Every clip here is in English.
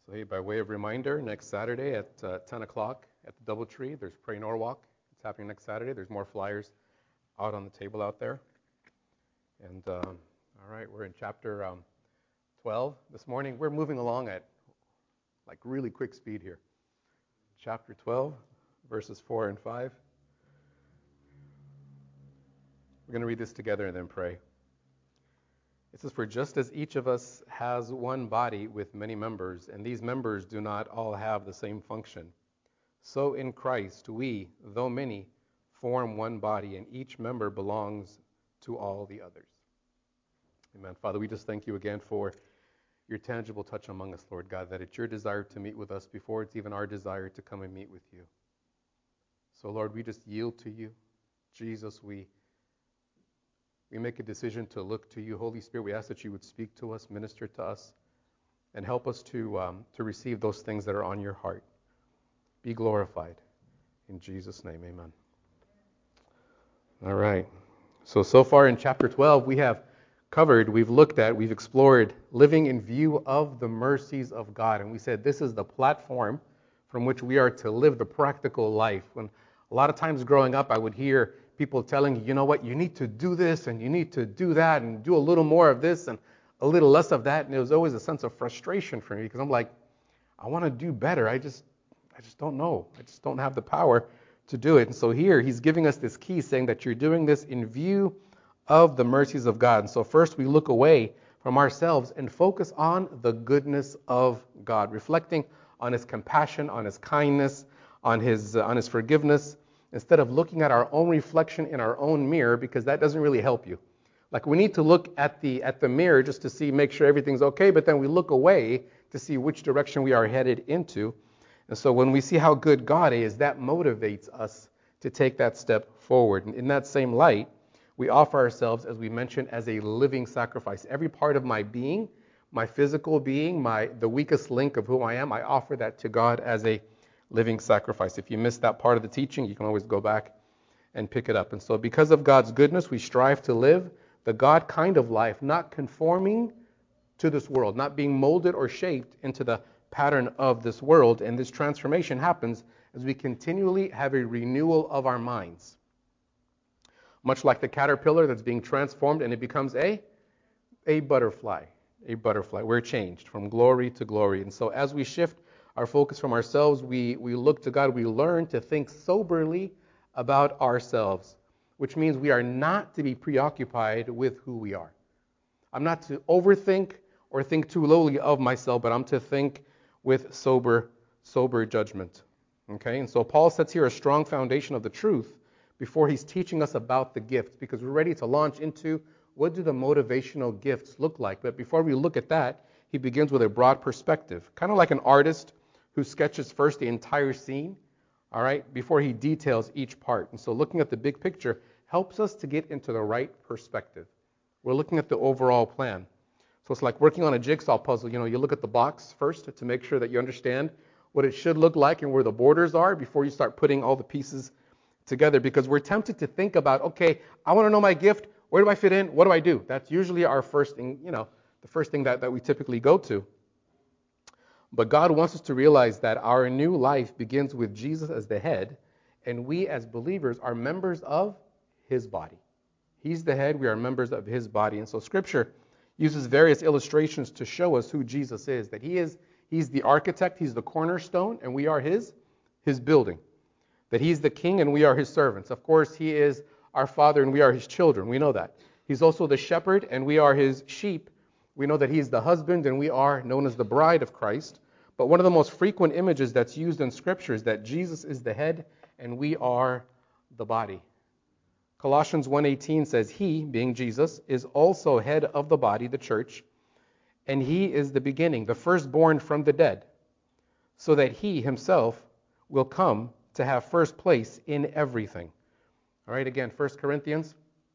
So hey, by way of reminder, next Saturday at 10 o'clock at the Doubletree, there's Pray Norwalk. It's happening next Saturday. There's more flyers out on the table out there. And all right, we're in chapter 12 this morning. We're moving along at like really quick speed here. Chapter 12, verses 4 and 5. We're going to read this together and then pray. It says, "For just as each of us has one body with many members, and these members do not all have the same function, so in Christ we, though many, form one body, and each member belongs to all the others." Amen. Father, we just thank you again for your tangible touch among us, Lord God, that it's your desire to meet with us before it's even our desire to come and meet with you. So, Lord, we just yield to you. Jesus, we make a decision to look to you. Holy Spirit, we ask that you would speak to us, minister to us, and help us to receive those things that are on your heart. Be glorified. In Jesus' name, amen. All right. So far in chapter 12, we've looked at, we've explored living in view of the mercies of God. And we said this is the platform from which we are to live the practical life. When a lot of times growing up, I would hear people telling you, you know what, you need to do this and you need to do that and do a little more of this and a little less of that. And it was always a sense of frustration for me because I'm like, I want to do better. I just don't know. I just don't have the power to do it. And so here he's giving us this key saying that you're doing this in view of the mercies of God. And so first we look away from ourselves and focus on the goodness of God, reflecting on his compassion, on his kindness, on his forgiveness, instead of looking at our own reflection in our own mirror, because that doesn't really help you. Like we need to look at the mirror just to see, make sure everything's okay, but then we look away to see which direction we are headed into. And so when we see how good God is, that motivates us to take that step forward. And in that same light, we offer ourselves, as we mentioned, as a living sacrifice. Every part of my being, my physical being, the weakest link of who I am, I offer that to God as a living sacrifice. If you missed that part of the teaching, you can always go back and pick it up. And so because of God's goodness, we strive to live the God kind of life, not conforming to this world, not being molded or shaped into the pattern of this world. And this transformation happens as we continually have a renewal of our minds. Much like the caterpillar that's being transformed and it becomes a butterfly. A butterfly. We're changed from glory to glory. And so as we shift our focus from ourselves, we look to God. We learn to think soberly about ourselves, which means we are not to be preoccupied with who we are. I'm not to overthink or think too lowly of myself, but I'm to think with sober judgment. Okay? And so Paul sets here a strong foundation of the truth before he's teaching us about the gifts, because we're ready to launch into what do the motivational gifts look like. But before we look at that, he begins with a broad perspective, kind of like an artist who sketches first the entire scene, all right, before he details each part. And so looking at the big picture helps us to get into the right perspective. We're looking at the overall plan. So it's like working on a jigsaw puzzle. You know, you look at the box first to make sure that you understand what it should look like and where the borders are before you start putting all the pieces together, because we're tempted to think about, okay, I want to know my gift. Where do I fit in? What do I do? That's usually our first thing, the first thing that we typically go to. But God wants us to realize that our new life begins with Jesus as the head, and we as believers are members of his body. He's the head, we are members of his body. And so Scripture uses various illustrations to show us who Jesus is, that he's the architect, he's the cornerstone, and we are his building. That he's the king and we are his servants. Of course, he is our father and we are his children. We know that. He's also the shepherd and we are his sheep. We know that he's the husband and we are known as the bride of Christ. But one of the most frequent images that's used in Scripture is that Jesus is the head and we are the body. Colossians 1:18 says, he, being Jesus, is also head of the body, the church, and he is the beginning, the firstborn from the dead, so that he himself will come to have first place in everything. All right, again, 1 Corinthians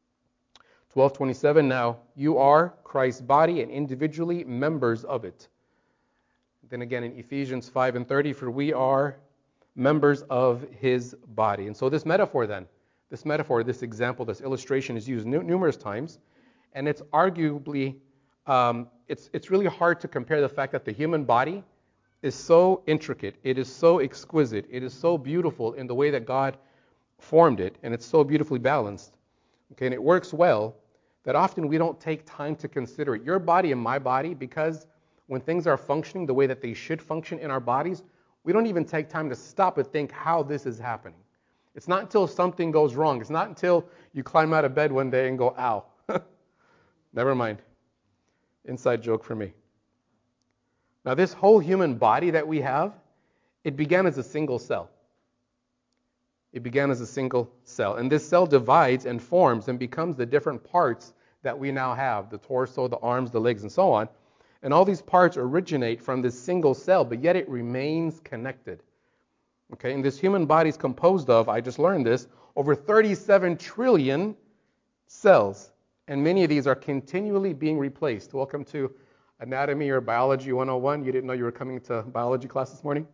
12:27. Now, you are Christ's body and individually members of it. Then again in Ephesians 5:30, for we are members of his body. And so this metaphor, this example, this illustration is used numerous times, and it's arguably, it's really hard to compare the fact that the human body is so intricate. It is so exquisite. It is so beautiful in the way that God formed it, and it's so beautifully balanced. Okay, and it works well that often we don't take time to consider it. Your body and my body, because when things are functioning the way that they should function in our bodies, we don't even take time to stop and think how this is happening. It's not until something goes wrong. It's not until you climb out of bed one day and go, ow. Never mind. Inside joke for me. Now, this whole human body that we have, it began as a single cell. It began as a single cell. And this cell divides and forms and becomes the different parts that we now have, the torso, the arms, the legs, and so on. And all these parts originate from this single cell, but yet it remains connected. Okay, and this human body is composed of, I just learned this, over 37 trillion cells. And many of these are continually being replaced. Welcome to Anatomy or Biology 101. You didn't know you were coming to biology class this morning?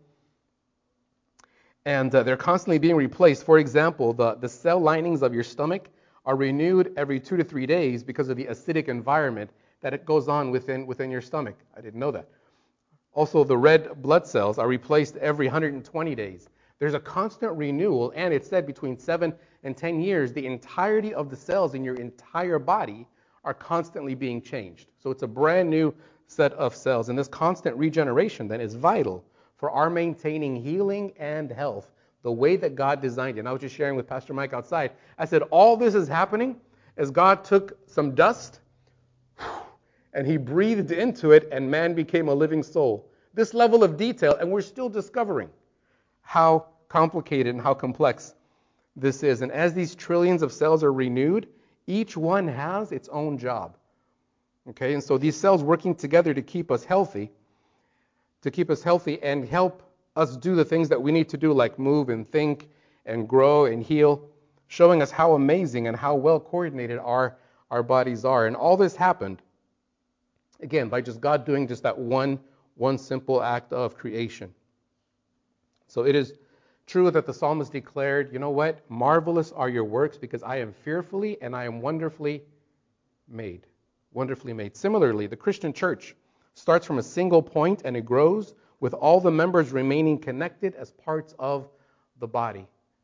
And they're constantly being replaced. For example, the cell linings of your stomach are renewed every 2 to 3 days because of the acidic environment that it goes on within your stomach. I didn't know that. Also, the red blood cells are replaced every 120 days. There's a constant renewal, and it's said between 7 and 10 years, the entirety of the cells in your entire body are constantly being changed. So it's a brand new set of cells. And this constant regeneration then is vital for our maintaining healing and health the way that God designed it. And I was just sharing with Pastor Mike outside. I said, all this is happening as God took some dust and he breathed into it, and man became a living soul. This level of detail, and we're still discovering how complicated and how complex this is. And as these trillions of cells are renewed, each one has its own job. Okay, and so these cells working together to keep us healthy and help us do the things that we need to do, like move and think and grow and heal, showing us how amazing and how well coordinated our bodies are. And all this happened, again, by just God doing just that one simple act of creation. So it is true that the psalmist declared, you know what? Marvelous are your works, because I am fearfully and I am wonderfully made. Wonderfully made. Similarly, the Christian church starts from a single point and it grows with all the members remaining connected as parts of the body.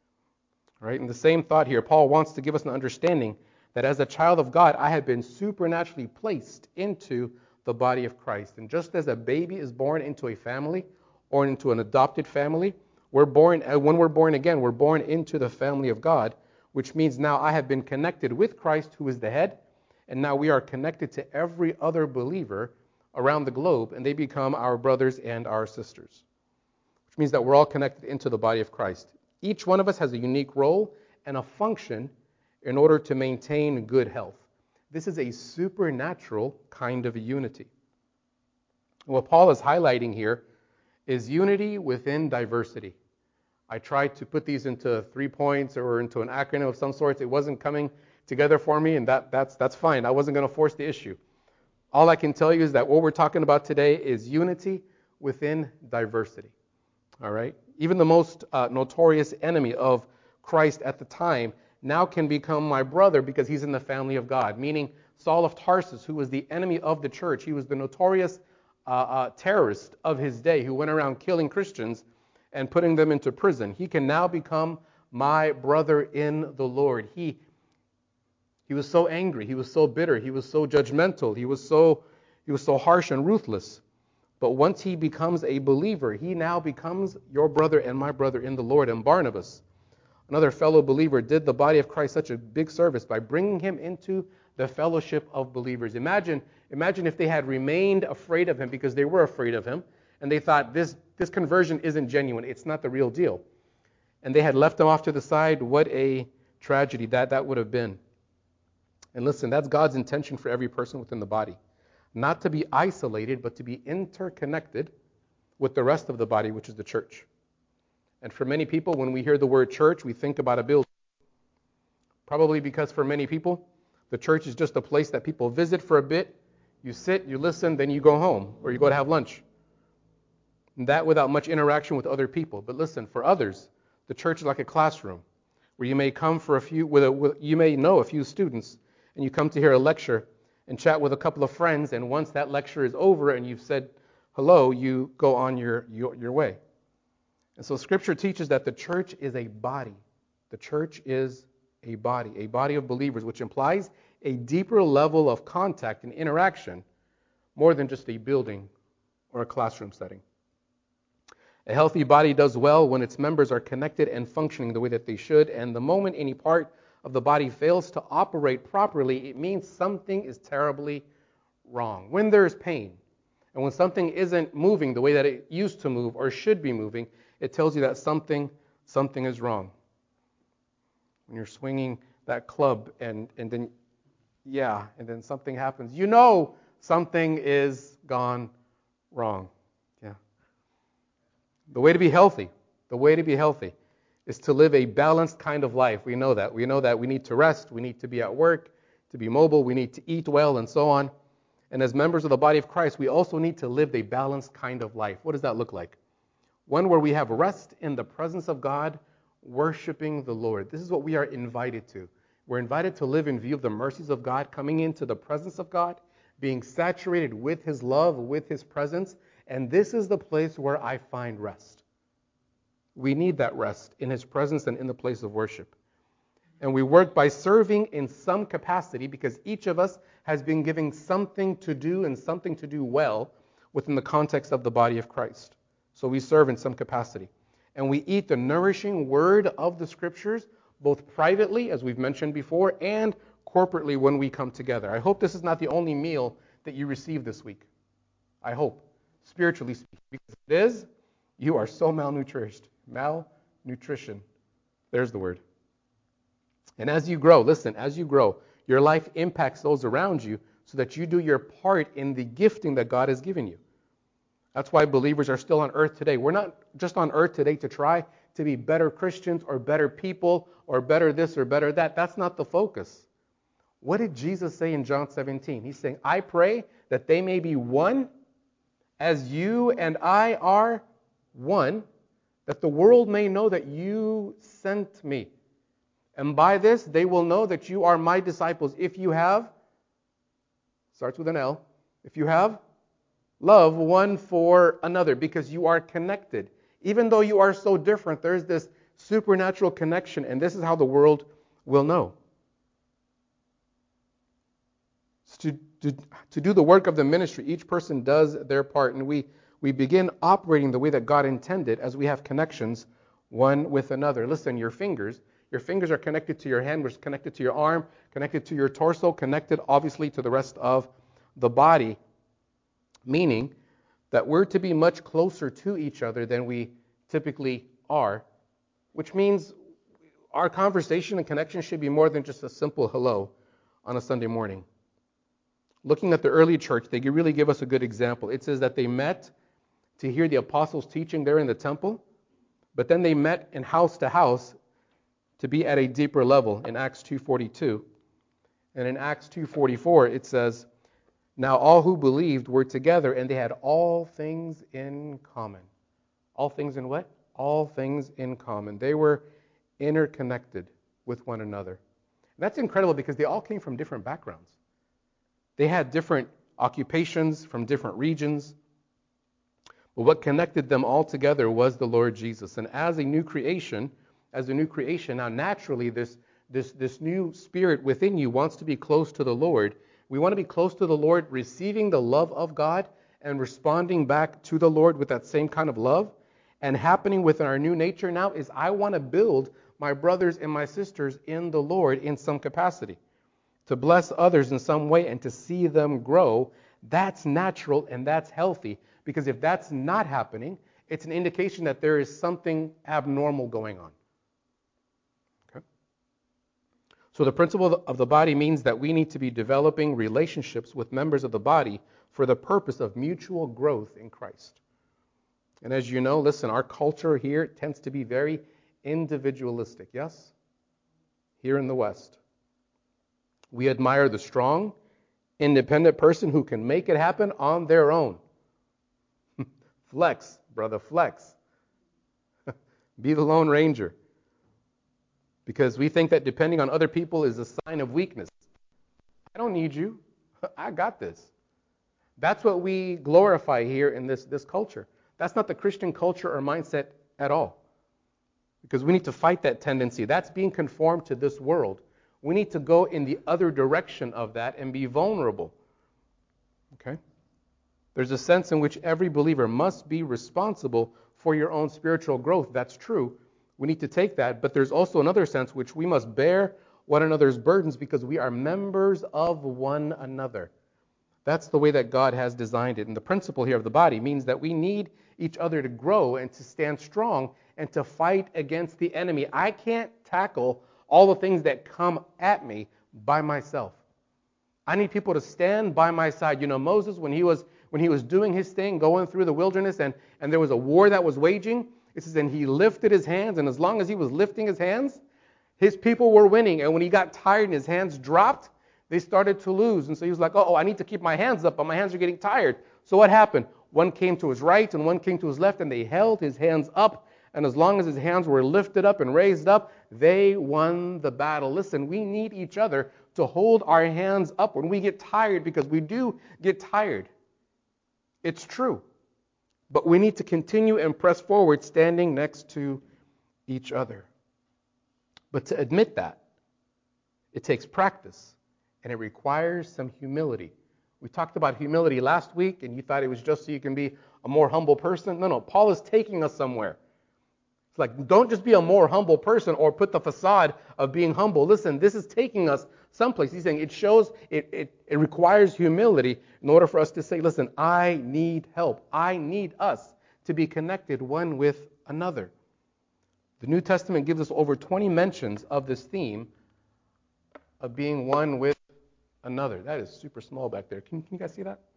All right? And the same thought here, Paul wants to give us an understanding that as a child of God, I have been supernaturally placed into the body of Christ. And just as a baby is born into a family or into an adopted family, when we're born again, we're born into the family of God, which means now I have been connected with Christ, who is the head, and now we are connected to every other believer around the globe, and they become our brothers and our sisters, which means that we're all connected into the body of Christ. Each one of us has a unique role and a function in order to maintain good health. This is a supernatural kind of unity. What Paul is highlighting here is unity within diversity. I tried to put these into 3 points or into an acronym of some sorts. It wasn't coming together for me, and that's fine. I wasn't going to force the issue. All I can tell you is that what we're talking about today is unity within diversity. All right? Even the most notorious enemy of Christ at the time now can become my brother because he's in the family of God, meaning Saul of Tarsus, who was the enemy of the church. He was the notorious terrorist of his day who went around killing Christians and putting them into prison. He can now become my brother in the Lord. He was so angry, he was so bitter, he was so judgmental, he was so harsh and ruthless. But once he becomes a believer, he now becomes your brother and my brother in the Lord. And Barnabas, another fellow believer, did the body of Christ such a big service by bringing him into the fellowship of believers. Imagine if they had remained afraid of him because they were afraid of him, and they thought this conversion isn't genuine, it's not the real deal. And they had left him off to the side. What a tragedy that would have been. And listen, that's God's intention for every person within the body. Not to be isolated, but to be interconnected with the rest of the body, which is the church. And for many people, when we hear the word church, we think about a building. Probably because for many people, the church is just a place that people visit for a bit. You sit, you listen, then you go home, or you go to have lunch. And that without much interaction with other people. But listen, for others, the church is like a classroom where you may come for you may know a few students, and you come to hear a lecture and chat with a couple of friends, and once that lecture is over and you've said hello, you go on your way. And so Scripture teaches that the church is a body. The church is a body of believers, which implies a deeper level of contact and interaction more than just a building or a classroom setting. A healthy body does well when its members are connected and functioning the way that they should, and the moment any part of the body fails to operate properly, it means something is terribly wrong. When there's pain, and when something isn't moving the way that it used to move or should be moving, it tells you that something is wrong. When you're swinging that club and then something happens, you know something is gone wrong. Yeah. The way to be healthy is to live a balanced kind of life. We know that. We know that we need to rest, we need to be at work, to be mobile, we need to eat well, and so on. And as members of the body of Christ, we also need to live a balanced kind of life. What does that look like? One where we have rest in the presence of God, worshiping the Lord. This is what we are invited to. We're invited to live in view of the mercies of God, coming into the presence of God, being saturated with His love, with His presence, and this is the place where I find rest. We need that rest in His presence and in the place of worship. And we work by serving in some capacity because each of us has been given something to do and something to do well within the context of the body of Christ. So we serve in some capacity. And we eat the nourishing word of the Scriptures, both privately, as we've mentioned before, and corporately when we come together. I hope this is not the only meal that you receive this week. I hope, spiritually speaking. Because if it is, you are so malnourished. Malnutrition. There's the word. And as you grow, your life impacts those around you so that you do your part in the gifting that God has given you. That's why believers are still on earth today. We're not just on earth today to try to be better Christians or better people or better this or better that. That's not the focus. What did Jesus say in John 17? He's saying, I pray that they may be one as you and I are one, that the world may know that you sent me. And by this, they will know that you are my disciples if you have, starts with an L, if you have love one for another, because you are connected. Even though you are so different, there's this supernatural connection, and this is how the world will know. To do the work of the ministry, each person does their part, and we begin operating the way that God intended as we have connections one with another. Listen, your fingers are connected to your hand, which is connected to your arm, connected to your torso, connected obviously to the rest of the body, meaning that we're to be much closer to each other than we typically are, which means our conversation and connection should be more than just a simple hello on a Sunday morning. Looking at the early church, they really give us a good example. It says that they met to hear the apostles' teaching there in the temple, but then they met in house to house to be at a deeper level in Acts 2:42. And in Acts 2:44, it says, now all who believed were together, and they had all things in common. All things in what? All things in common. They were interconnected with one another. And that's incredible because they all came from different backgrounds. They had different occupations from different regions. But what connected them all together was the Lord Jesus. And as a new creation, now naturally this new spirit within you wants to be close to the Lord. We want to be close to the Lord, receiving the love of God and responding back to the Lord with that same kind of love. And happening within our new nature now is I want to build my brothers and my sisters in the Lord in some capacity. To bless others in some way and to see them grow, that's natural and that's healthy. Because if that's not happening, it's an indication that there is something abnormal going on. Okay? So the principle of the body means that we need to be developing relationships with members of the body for the purpose of mutual growth in Christ. And as you know, listen, our culture here tends to be very individualistic, yes? Here in the West. We admire the strong, independent person who can make it happen on their own. Flex, brother, flex. Be the Lone Ranger. Because we think that depending on other people is a sign of weakness. I don't need you. I got this. That's what we glorify here in this culture. That's not the Christian culture or mindset at all. Because we need to fight that tendency. That's being conformed to this world. We need to go in the other direction of that and be vulnerable. Okay? There's a sense in which every believer must be responsible for your own spiritual growth. That's true. We need to take that. But there's also another sense which we must bear one another's burdens because we are members of one another. That's the way that God has designed it. And the principle here of the body means that we need each other to grow and to stand strong and to fight against the enemy. I can't tackle all the things that come at me by myself. I need people to stand by my side. You know, Moses, when he was doing his thing, going through the wilderness, and there was a war that was waging, it says, and he lifted his hands, and as long as he was lifting his hands, his people were winning. And when he got tired and his hands dropped, they started to lose. And so he was like, oh, I need to keep my hands up, but my hands are getting tired. So what happened? One came to his right and one came to his left, and they held his hands up. And as long as his hands were lifted up and raised up, they won the battle. Listen, we need each other to hold our hands up when we get tired, because we do get tired. It's true. But we need to continue and press forward, standing next to each other. But to admit that, it takes practice, and it requires some humility. We talked about humility last week, and you thought it was just so you can be a more humble person. No, Paul is taking us somewhere. It's like, don't just be a more humble person or put the facade of being humble. Listen, this is taking us someplace. He's saying it shows, it requires humility in order for us to say, listen, I need help. I need us to be connected one with another. The New Testament gives us over 20 mentions of this theme of being one with another. That is super small back there. Can you guys see that?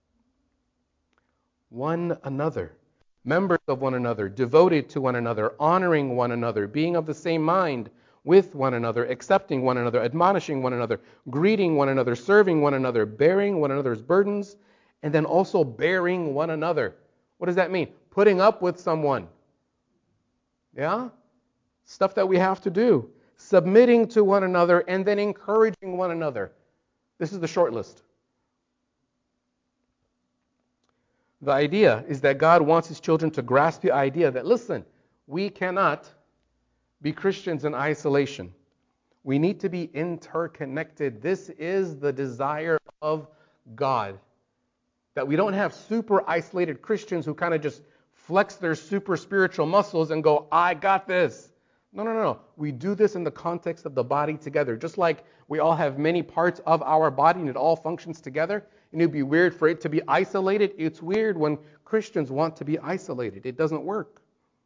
One another. Members of one another, devoted to one another, honoring one another, being of the same mind with one another, accepting one another, admonishing one another, greeting one another, serving one another, bearing one another's burdens, and then also bearing one another. What does that mean? Putting up with someone. Yeah? Stuff that we have to do. Submitting to one another, and then encouraging one another. This is the short list. The idea is that God wants His children to grasp the idea that, listen, we cannot be Christians in isolation. We need to be interconnected. This is the desire of God. That we don't have super isolated Christians who kind of just flex their super spiritual muscles and go, I got this. No. We do this in the context of the body together. Just like we all have many parts of our body and it all functions together. And it'd be weird for it to be isolated. It's weird when Christians want to be isolated. It doesn't work.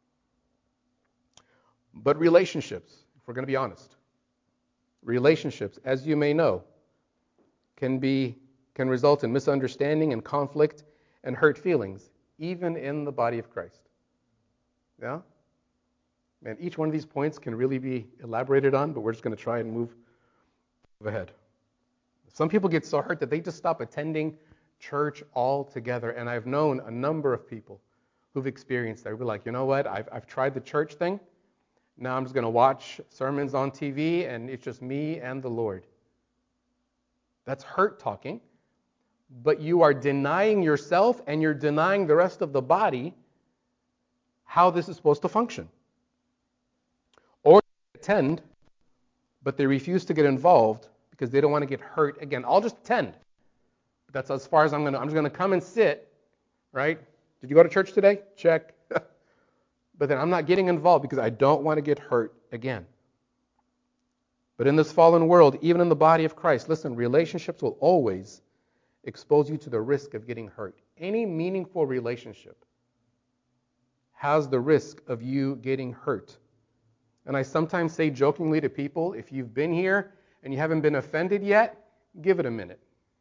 But relationships, if we're going to be honest, relationships, as you may know, can result in misunderstanding and conflict and hurt feelings, even in the body of Christ. Yeah? And each one of these points can really be elaborated on, but we're just going to try and move ahead. Some people get so hurt that they just stop attending church altogether. And I've known a number of people who've experienced that. They'll be like, you know what, I've tried the church thing. Now I'm just going to watch sermons on TV, and it's just me and the Lord. That's hurt talking. But you are denying yourself and you're denying the rest of the body how this is supposed to function. Or they attend, but they refuse to get involved because they don't want to get hurt again. I'll just attend. That's as far as I'm just going to come and sit, right? Did you go to church today? Check. But then I'm not getting involved because I don't want to get hurt again. But in this fallen world, even in the body of Christ, listen, relationships will always expose you to the risk of getting hurt. Any meaningful relationship has the risk of you getting hurt. And I sometimes say jokingly to people, if you've been here and you haven't been offended yet, give it a minute.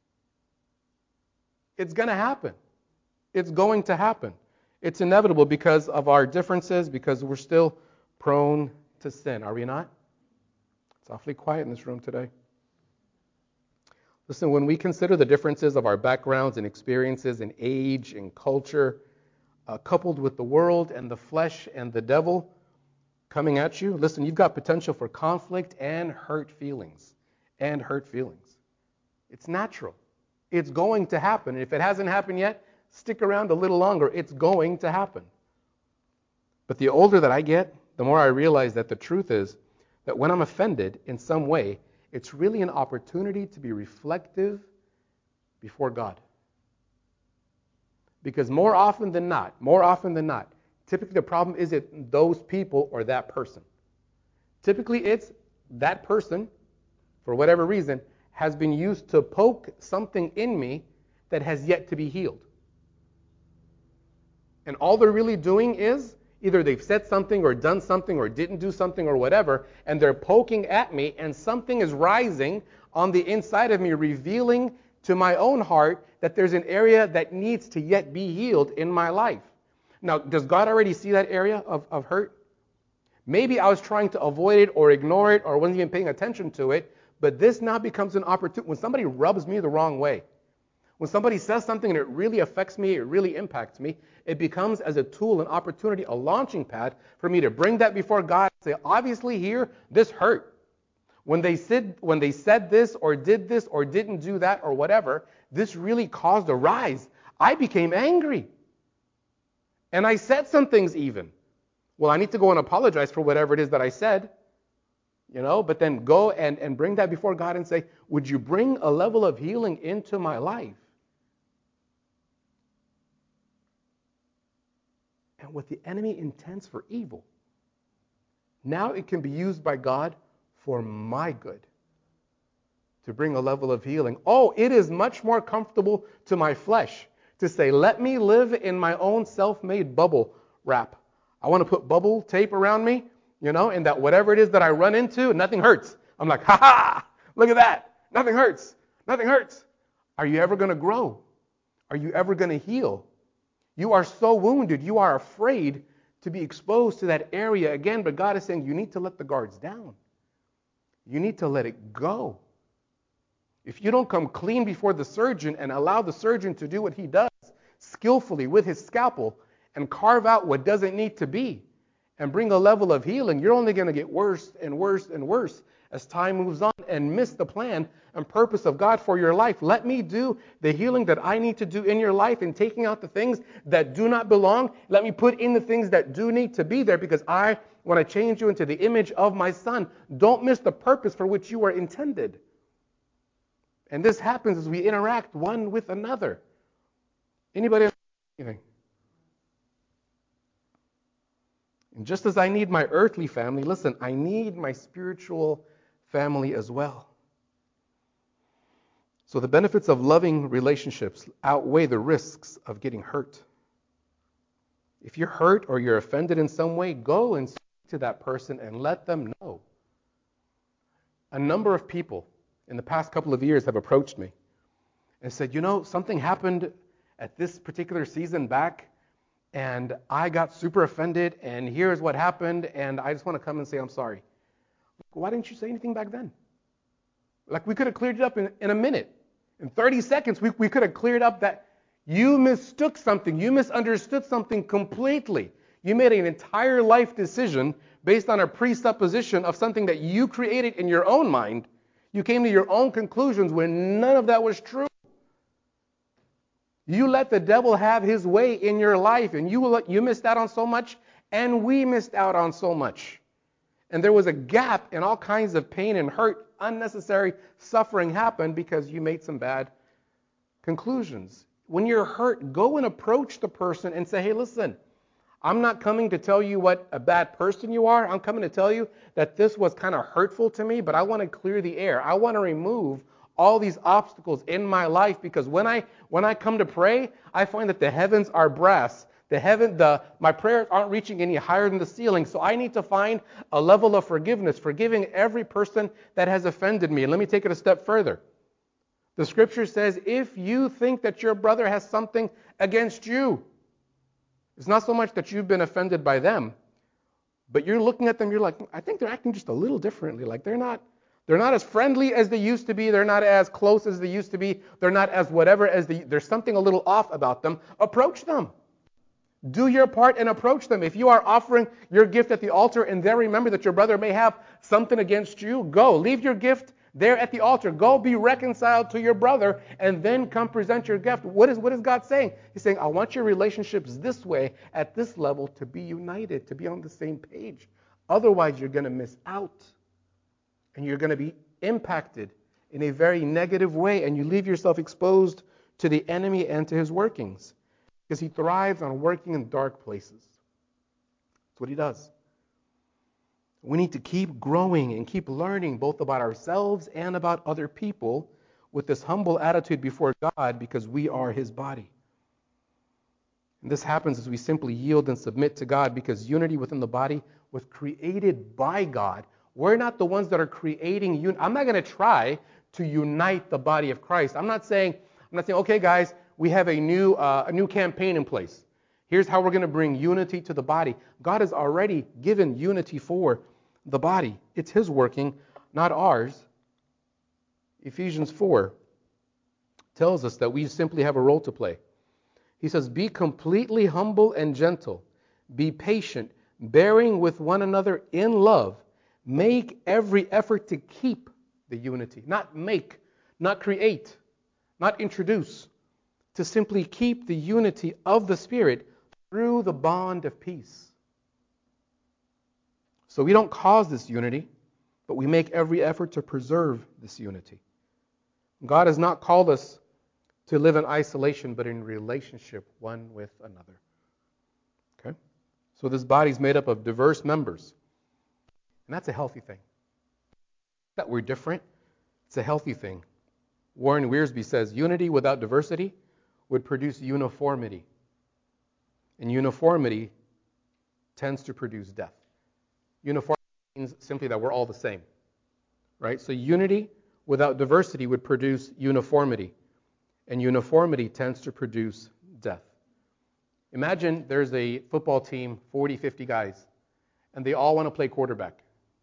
It's going to happen. It's going to happen. It's inevitable because of our differences, because we're still prone to sin. Are we not? It's awfully quiet in this room today. Listen, when we consider the differences of our backgrounds and experiences and age and culture, coupled with the world and the flesh and the devil coming at you, listen, you've got potential for conflict and hurt feelings. It's natural. It's going to happen. And if it hasn't happened yet, stick around a little longer. It's going to happen. But the older that I get, the more I realize that the truth is that when I'm offended in some way, it's really an opportunity to be reflective before God. Because more often than not, typically the problem isn't those people or that person. Typically it's that person, for whatever reason, has been used to poke something in me that has yet to be healed. And all they're really doing is either they've said something or done something or didn't do something or whatever, and they're poking at me, and something is rising on the inside of me, revealing to my own heart that there's an area that needs to yet be healed in my life. Now, does God already see that area of hurt? Maybe I was trying to avoid it or ignore it or wasn't even paying attention to it, but this now becomes an opportunity. When somebody rubs me the wrong way, when somebody says something and it really affects me, it really impacts me, it becomes as a tool, an opportunity, a launching pad for me to bring that before God and say, obviously here, this hurt. When they said this or did this or didn't do that or whatever, this really caused a rise. I became angry. And I said some things even. Well, I need to go and apologize for whatever it is that I said. But then go and bring that before God and say, would you bring a level of healing into my life? And what the enemy intends for evil, now it can be used by God for my good, to bring a level of healing. Oh, it is much more comfortable to my flesh to say, let me live in my own self-made bubble wrap. I want to put bubble tape around me, and that whatever it is that I run into, nothing hurts. I'm like, ha, look at that. Nothing hurts. Nothing hurts. Are you ever going to grow? Are you ever going to heal? You are so wounded. You are afraid to be exposed to that area again, but God is saying you need to let the guards down. You need to let it go. If you don't come clean before the surgeon and allow the surgeon to do what he does skillfully with his scalpel and carve out what doesn't need to be and bring a level of healing, you're only going to get worse and worse and worse as time moves on and miss the plan and purpose of God for your life. Let me do the healing that I need to do in your life and taking out the things that do not belong. Let me put in the things that do need to be there because I want to change you into the image of my Son. Don't miss the purpose for which you were intended. And this happens as we interact one with another. Anybody else? Anything? And just as I need my earthly family, listen, I need my spiritual family as well. So the benefits of loving relationships outweigh the risks of getting hurt. If you're hurt or you're offended in some way, go and speak to that person and let them know. A number of people in the past couple of years have approached me and said, something happened at this particular season back, and I got super offended, and here's what happened, and I just want to come and say I'm sorry. Why didn't you say anything back then? Like, we could have cleared it up in a minute. In 30 seconds, we could have cleared up that you mistook something. You misunderstood something completely. You made an entire life decision based on a presupposition of something that you created in your own mind. You came to your own conclusions when none of that was true. You let the devil have his way in your life, and you missed out on so much, and we missed out on so much. And there was a gap, and all kinds of pain and hurt, unnecessary suffering happened because you made some bad conclusions. When you're hurt, go and approach the person and say, hey, listen, I'm not coming to tell you what a bad person you are. I'm coming to tell you that this was kind of hurtful to me, but I want to clear the air. I want to remove all these obstacles in my life, because when I come to pray, I find that the heavens are brass. My prayers aren't reaching any higher than the ceiling. So I need to find a level of forgiveness, forgiving every person that has offended me. And let me take it a step further. The scripture says, if you think that your brother has something against you, it's not so much that you've been offended by them, but you're looking at them, you're like, I think they're acting just a little differently. Like they're not as friendly as they used to be. They're not as close as they used to be. They're not as whatever as there's something a little off about them. Approach them. Do your part and approach them. If you are offering your gift at the altar and there remember that your brother may have something against you, go. Leave your gift There at the altar, go be reconciled to your brother and then come present your gift. What is God saying? He's saying, I want your relationships this way, at this level, to be united, to be on the same page. Otherwise, you're going to miss out. And you're going to be impacted in a very negative way, and you leave yourself exposed to the enemy and to his workings. Because he thrives on working in dark places. That's what he does. We need to keep growing and keep learning both about ourselves and about other people with this humble attitude before God, because we are his body. And this happens as we simply yield and submit to God, because unity within the body was created by God. We're not the ones that are creating unity. I'm not going to try to unite the body of Christ. I'm not saying, okay, guys, we have a new campaign in place. Here's how we're going to bring unity to the body. God has already given unity for the body. It's his working, not ours. Ephesians 4 tells us that we simply have a role to play. He says, be completely humble and gentle. Be patient, bearing with one another in love. Make every effort to keep the unity. Not make, not create, not introduce. To simply keep the unity of the Spirit through the bond of peace. So we don't cause this unity, but we make every effort to preserve this unity. God has not called us to live in isolation, but in relationship one with another. Okay? So this body is made up of diverse members. And that's a healthy thing. That we're different, it's a healthy thing. Warren Wiersbe says, unity without diversity would produce uniformity. And uniformity tends to produce death. Uniformity means simply that we're all the same. Right? So unity without diversity would produce uniformity. And uniformity tends to produce death. Imagine there's a football team, 40, 50 guys, and they all want to play quarterback.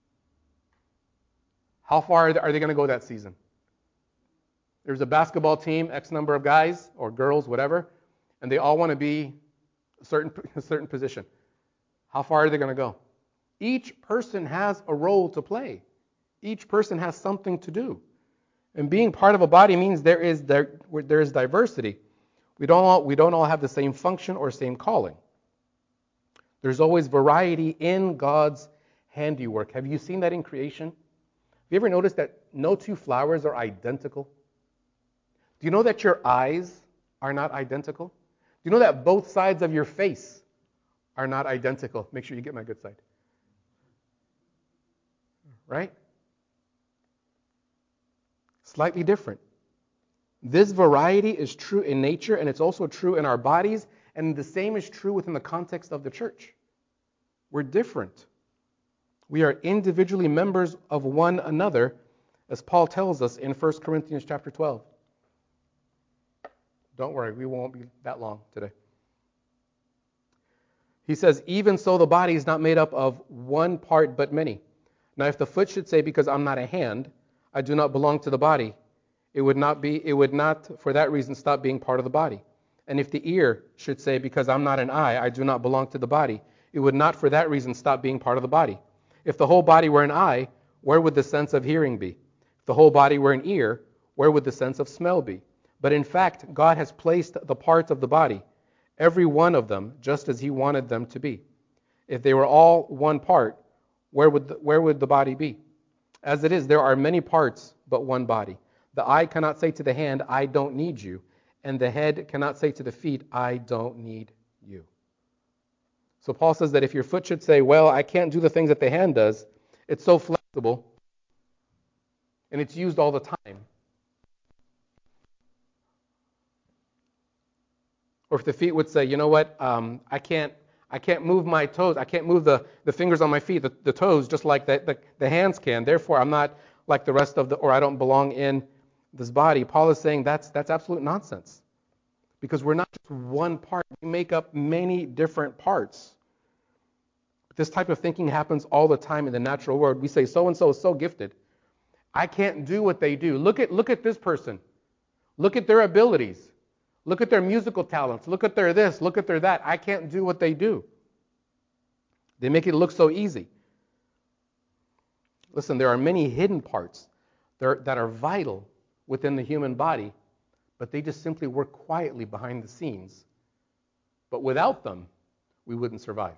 How far are they going to go that season? There's a basketball team, X number of guys or girls, whatever, and they all want to be a certain position. How far are they going to go? Each person has a role to play. Each person has something to do. And being part of a body means there is diversity. We don't all have the same function or same calling. There's always variety in God's handiwork. Have you seen that in creation? Have you ever noticed that no two flowers are identical? Do you know that your eyes are not identical? Do you know that both sides of your face are not identical? Make sure you get my good side. Right? Slightly different. This variety is true in nature, and it's also true in our bodies, and the same is true within the context of the church. We're different. We are individually members of one another, as Paul tells us in 1 Corinthians chapter 12. Don't worry, we won't be that long today. He says, even so the body is not made up of one part but many. Now if the foot should say, because I'm not a hand, I do not belong to the body, it would not for that reason stop being part of the body. And if the ear should say, because I'm not an eye, I do not belong to the body, it would not for that reason stop being part of the body. If the whole body were an eye, where would the sense of hearing be? If the whole body were an ear, where would the sense of smell be? But in fact, God has placed the parts of the body, every one of them, just as he wanted them to be. If they were all one part, where would the body be? As it is, there are many parts, but one body. The eye cannot say to the hand, I don't need you. And the head cannot say to the feet, I don't need you. So Paul says that if your foot should say, well, I can't do the things that the hand does, it's so flexible, and it's used all the time. Or if the feet would say, you know what, I can't move my toes, I can't move the fingers on my feet, the toes, just like the hands can. Therefore, I'm not like the rest of or I don't belong in this body. Paul is saying that's absolute nonsense. Because we're not just one part, we make up many different parts. This type of thinking happens all the time in the natural world. We say, so-and-so is so gifted. I can't do what they do. Look at this person. Look at their abilities. Look at their musical talents. Look at their this. Look at their that. I can't do what they do. They make it look so easy. Listen, there are many hidden parts that are vital within the human body, but they just simply work quietly behind the scenes. But without them, we wouldn't survive.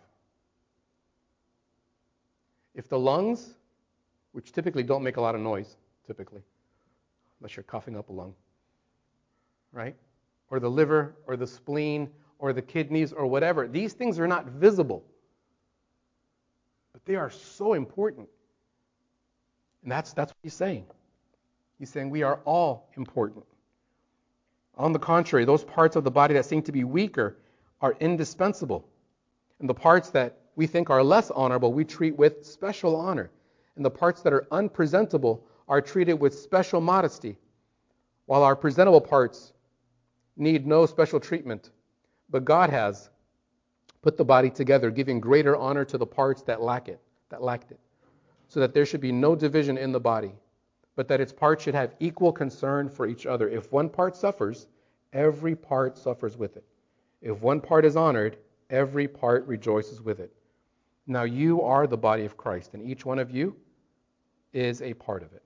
If the lungs, which typically don't make a lot of noise, unless you're coughing up a lung, right? Or the liver, or the spleen, or the kidneys, or whatever, these things are not visible. But they are so important. And that's what he's saying. He's saying we are all important. On the contrary, those parts of the body that seem to be weaker are indispensable. And the parts that we think are less honorable, we treat with special honor. And the parts that are unpresentable are treated with special modesty, while our presentable parts need no special treatment. But God has put the body together, giving greater honor to the parts that lacked it, so that there should be no division in the body, but that its parts should have equal concern for each other. If one part suffers, every part suffers with it. If one part is honored, every part rejoices with it. Now you are the body of Christ, and each one of you is a part of it.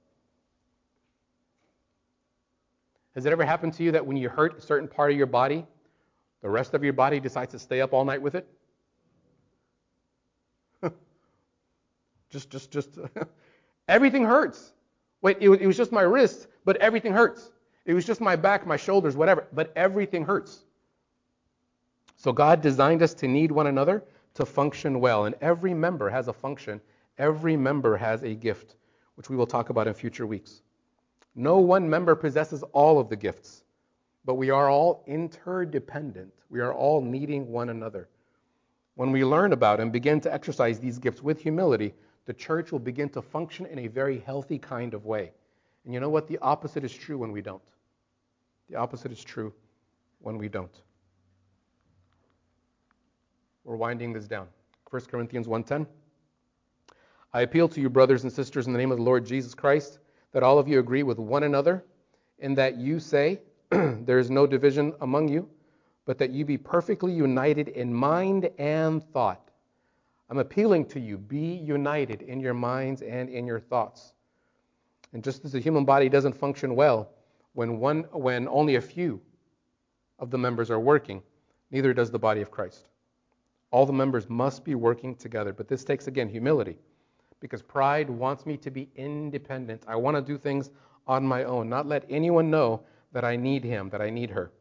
Has it ever happened to you that when you hurt a certain part of your body, the rest of your body decides to stay up all night with it? just everything hurts. Wait, it was just my wrist, but everything hurts. It was just my back, my shoulders, whatever, but everything hurts. So God designed us to need one another to function well, and every member has a function. Every member has a gift, which we will talk about in future weeks. No one member possesses all of the gifts, but we are all interdependent. We are all needing one another. When we learn about and begin to exercise these gifts with humility, the church will begin to function in a very healthy kind of way. And you know what? The opposite is true when we don't. The opposite is true when we don't. We're winding this down. 1 Corinthians 1:10. I appeal to you, brothers and sisters, in the name of the Lord Jesus Christ, that all of you agree with one another in that you say there is no division among you, but that you be perfectly united in mind and thought. I'm appealing to you, be united in your minds and in your thoughts. And just as the human body doesn't function well when only a few of the members are working, neither does the body of Christ. All the members must be working together. But this takes, again, humility. Because pride wants me to be independent. I want to do things on my own, not let anyone know that I need him, that I need her.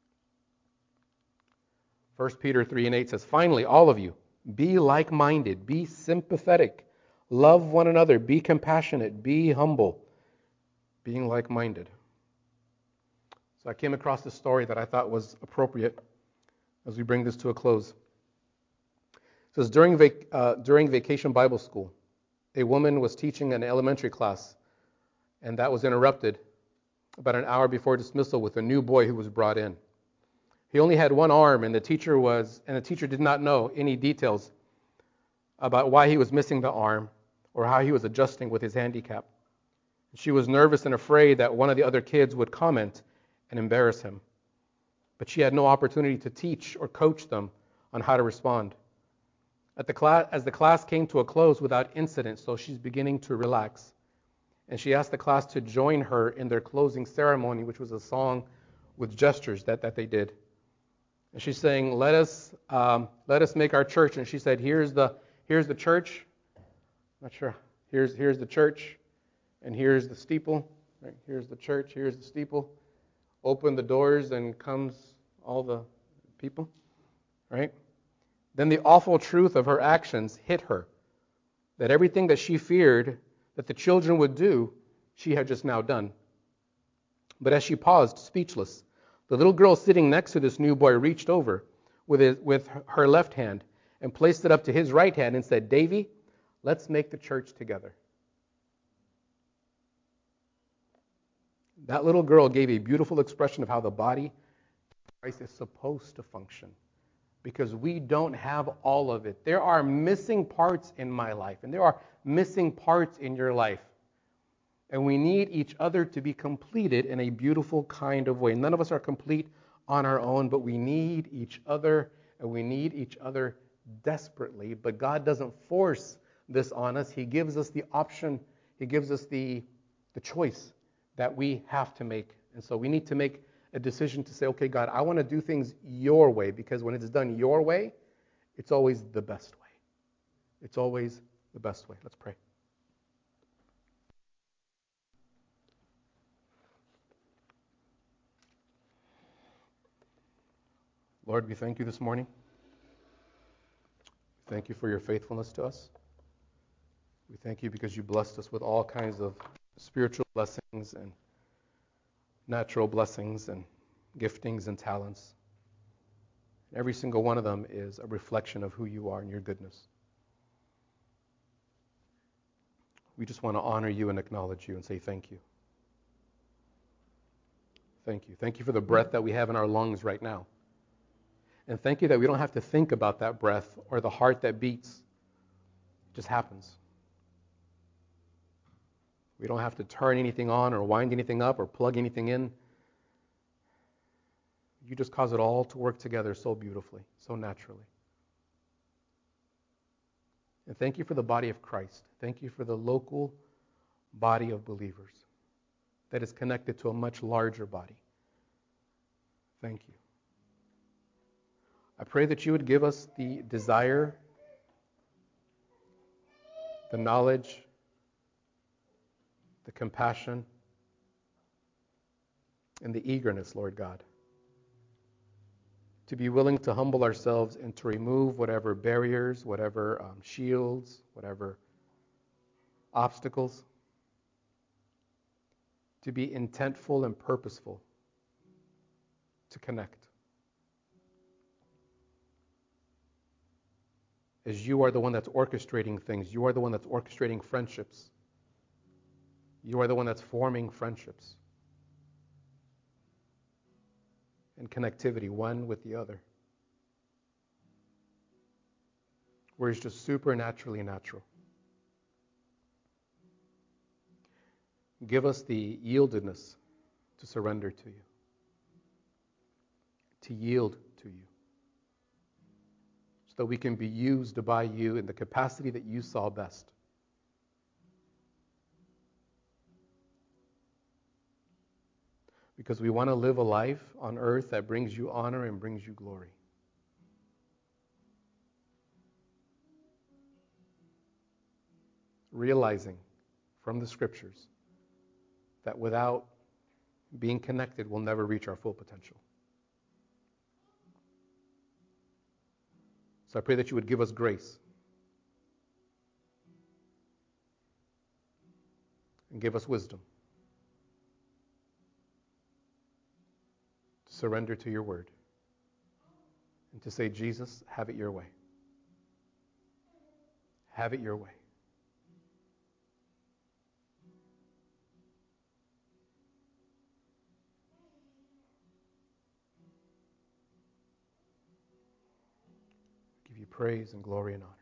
1 Peter 3:8 says, finally, all of you, be like-minded, be sympathetic, love one another, be compassionate, be humble, being like-minded. So I came across this story that I thought was appropriate as we bring this to a close. It says, during Vacation Bible School, a woman was teaching an elementary class, and that was interrupted about an hour before dismissal with a new boy who was brought in. He only had one arm, and the teacher did not know any details about why he was missing the arm or how he was adjusting with his handicap. She was nervous and afraid that one of the other kids would comment and embarrass him. But she had no opportunity to teach or coach them on how to respond. As the class came to a close without incident, so she's beginning to relax. And she asked the class to join her in their closing ceremony, which was a song with gestures that they did. And she's saying, let us make our church. And she said, here's the church. Not sure. Here's the church, and here's the steeple. Right? Here's the church, here's the steeple. Open the doors, and comes all the people. Right? Then the awful truth of her actions hit her, that everything that she feared that the children would do, she had just now done. But as she paused, speechless, the little girl sitting next to this new boy reached over with her left hand and placed it up to his right hand and said, Davy, let's make the church together. That little girl gave a beautiful expression of how the body of Christ is supposed to function. Because we don't have all of it. There are missing parts in my life, and there are missing parts in your life. And we need each other to be completed in a beautiful kind of way. None of us are complete on our own, but we need each other, and we need each other desperately. But God doesn't force this on us. He gives us the option. He gives us the the choice that we have to make. And so we need to make a decision to say, okay, God, I want to do things your way, because when it's done your way, it's always the best way. It's always the best way. Let's pray. Lord, we thank you this morning. Thank you for your faithfulness to us. We thank you because you blessed us with all kinds of spiritual blessings and natural blessings and giftings and talents. Every single one of them is a reflection of who you are and your goodness. We just want to honor you and acknowledge you and say thank you. Thank you. Thank you for the breath that we have in our lungs right now. And thank you that we don't have to think about that breath or the heart that beats. It just happens. We don't have to turn anything on or wind anything up or plug anything in. You just cause it all to work together so beautifully, so naturally. And thank you for the body of Christ. Thank you for the local body of believers that is connected to a much larger body. Thank you. I pray that you would give us the desire, the knowledge, the compassion, and the eagerness, Lord God, to be willing to humble ourselves and to remove whatever barriers, whatever shields, whatever obstacles, to be intentful and purposeful to connect. As you are the one that's orchestrating things, you are the one that's orchestrating friendships. You are the one that's forming friendships and connectivity, one with the other. Where it's just supernaturally natural. Give us the yieldedness to surrender to you, to yield to you, so that we can be used by you in the capacity that you saw best. Because we want to live a life on earth that brings you honor and brings you glory. Realizing from the scriptures that without being connected, we'll never reach our full potential. So I pray that you would give us grace and give us wisdom to surrender to your word and to say, Jesus, have it your way. Have it your way. Give you praise and glory and honor.